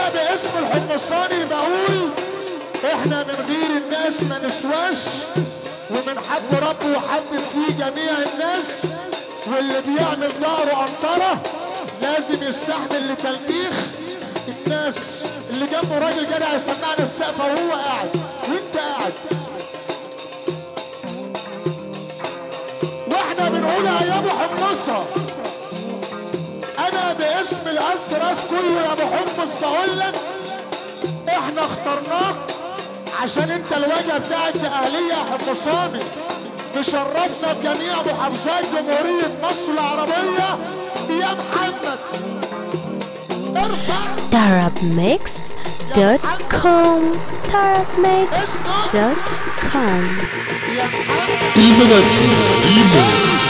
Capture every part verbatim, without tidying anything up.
انا باسم الحمصاني بقول احنا من غير الناس ما نسواش، ومن حب رب وحب فيه جميع الناس، واللي بيعمل ظهره قنطره لازم يستحمل لتلبيخ الناس. اللي جنبه راجل جدع يسمعنا السقفه وهو قاعد وانت قاعد، واحنا بنقولها يا ابو حمصه. انا باسم القلب راس كله يا ابو حمص بقول لك احنا اخترناك عشان انت الواجهه بتاعت اهليه يا حمصاني، تشرفنا بجميع محافظات جمهوريه مصر العربيه يا محمد. ارفع طرب ميكس دوت كوم طرب ميكس دوت كوم. يا محمد المناكير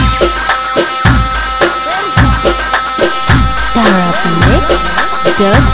Dot